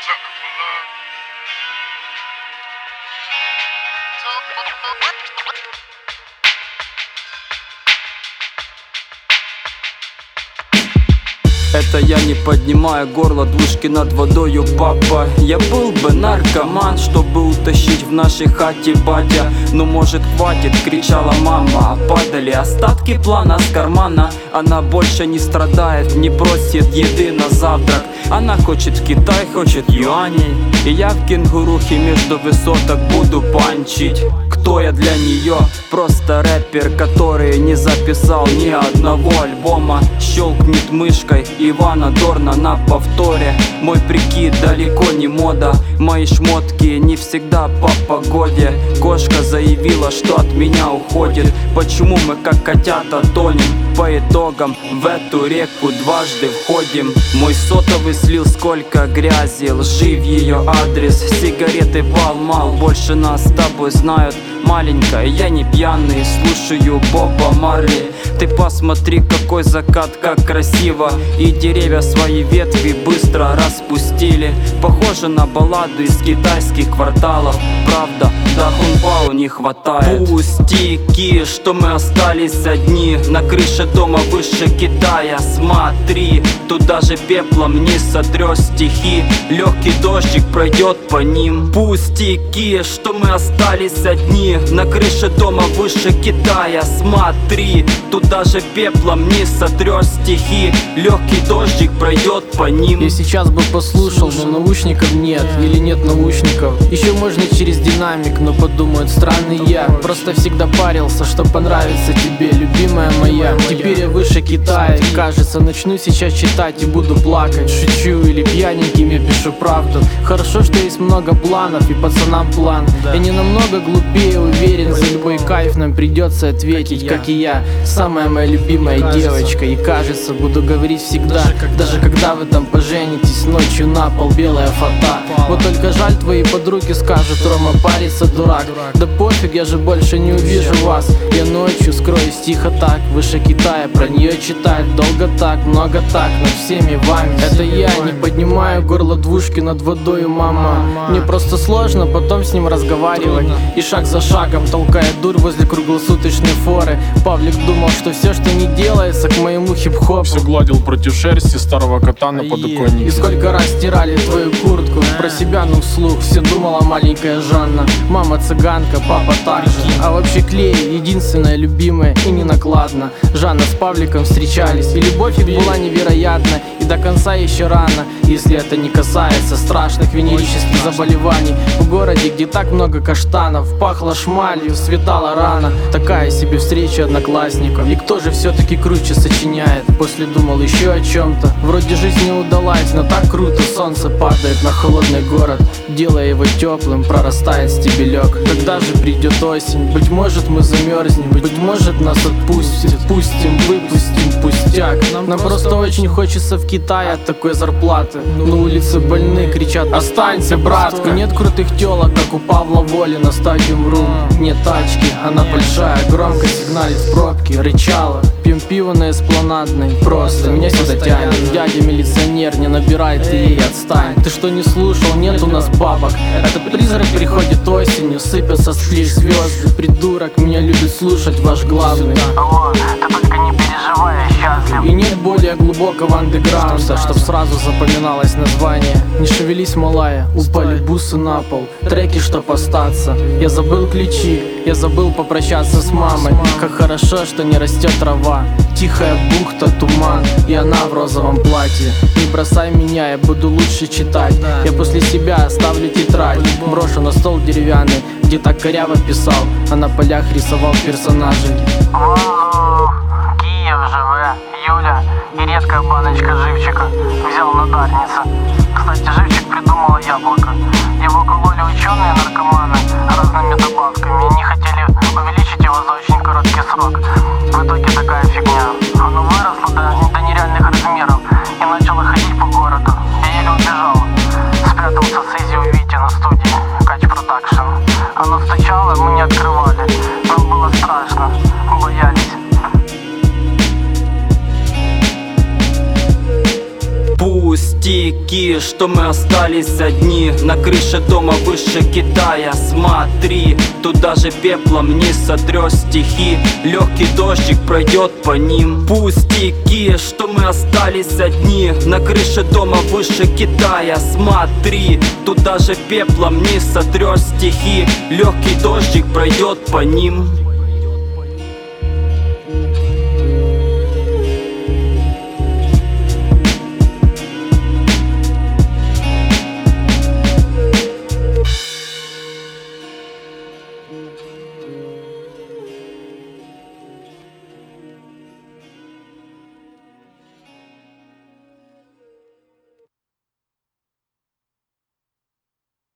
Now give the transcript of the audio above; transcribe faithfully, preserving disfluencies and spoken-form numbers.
sucker for love. Это я не поднимаю горло двушки над водою, папа. Я был бы наркоман, чтобы утащить в нашей хате батя. Но может хватит, кричала мама. Падали остатки плана с кармана. Она больше не страдает, не просит еды на завтрак. Она хочет в Китай, хочет юаней. И я в кенгурухе между высоток буду панчить. Кто я для нее? Просто рэпер, который не записал ни одного альбома. Щелкнет мышкой Ивана Дорна на повторе. Мой прикид далеко не мода. Мои шмотки не всегда по погоде. Кошка заявила, что от меня уходит. Почему мы как котята тонем? По итогам в эту реку дважды входим. Мой сотовый слил сколько грязи, лжи в ее адрес. Сигареты Пал-Мал больше нас с тобой знают. Маленькая, я не пьяный, слушаю Боба Марли. Ты посмотри, какой закат, как красиво. И деревья свои ветви быстро распустили. Похоже на балладу из китайских кварталов. Правда, до хунпао не хватает. Пустяки, что мы остались одни на крыше дома выше Китая. Смотри, тут даже пеплом не сотрешь стихи. Легкий дождик пройдет по ним. Пустяки, что мы остались одни на крыше дома выше Китая. Смотри, тут даже пеплом не сотрешь стихи. Легкий дождик пройдет по ним. Я сейчас бы послушал, но наушников нет. Или нет наушников. Еще можно через динамик, но подумают, странный я. Просто всегда парился, что понравится тебе, любимая моя. Теперь я выше Китая, и кажется, начну сейчас читать и буду плакать. Шучу или пьяненьким я пишу правду. Хорошо, что есть много планов и пацанам план. Я не намного глупее, уверен, за любой кайф нам придется ответить, как и я. Самая моя любимая девочка. И кажется, буду говорить всегда, даже когда вы там поженитесь. Ночью на пол белая фата. Вот только жаль, твои подруги скажут: Рома парится, дурак. Да пофиг, я же больше не увижу вас. Я ночью скроюсь тихо так, выше Китая. Про нее читать долго так, много так, над всеми вами. Это я не поднимаю горло двушки над водою, мама. Мне просто сложно потом с ним разговаривать. И шаг за шагом толкая дурь возле круглосуточной форы. Павлик думал, что все, что не делается, к моему хип-хопу. Все гладил против шерсти старого кота на подоконнике. И сколько раз стирали твою куртку. Про себя, ну вслух, все думала маленькая Жанна. Мама цыганка, папа также. А вообще Клей единственная любимая и не накладно. Жанна с Павликом встречались, и любовь их была невероятна. И до конца еще рано, если это не касается страшных венерических заболеваний. В городе, где так много каштанов, пахло шмалью, светала рано. Такая себе встреча одноклассников. И кто же все-таки круче сочиняет? После думал еще о чем-то. Вроде жизнь не удалась, но так круто. Солнце падает на холодный город, делая его теплым, прорастает стебелек. Когда же придет осень? Быть может, мы замерзнем, быть может, нас отпустят. Пустим, выпустим пустяк. Нам просто очень хочется в Китае от такой зарплаты. На улице больны, кричат: останься, братка. Нет крутых телок, как у Павла Воли на стадиум рум. Нет тачки, она большая, громко сигналит в пробке. Рычала, пьем пиво на Эспланадной. Просто меня сюда тянет. Дядя милиционер, не набирай, ты ей отстань. Ты что, не слушал? Нет у нас бабок. Этот призрак приходит осенью, сыпятся сплишь звезды. Придурок, меня любит слушать ваш главный. Алло, ты только не переживай, я счастлив. И нет более глубокого андеграунда, чтоб сразу запоминалось название. Не шевелись, малая, упали бусы на пол. Треки, чтоб остаться. Я забыл ключи, я забыл попрощаться с мамой. Как хорошо, что не растет трава. Тихая бухта, туман, и она в розовом платье. Не бросай меня, я буду лучше читать. Я после себя оставлю тетрадь, брошу на стол деревянный, где так коряво писал, а на полях рисовал персонажей. Воу, Киев живе, Юля и редкая баночка живчика взял на дарнице. Кстати, живчик придумала яблоко. Его кололи ученые наркоманы разными добавками и не хотели увеличить его за очень короткий срок. В итоге такая фигня. Оно выросло до, до нереальных размеров и начало ходить по городу. Я еле убежал. Спрятался с Изи у Вити на студии Кач Продакшн. Оно стучало, мы не открывали. Нам было страшно, боялись. Пусть Пустяки, что мы остались одни на крыше дома выше Китая. Смотри, тут даже пеплом не сотрешь стихи, легкий дождик пройдет по ним. Пустяки, что мы остались одни на крыше дома выше Китая. Смотри, тут даже пеплом не сотрешь стихи, легкий дождик пройдет по ним.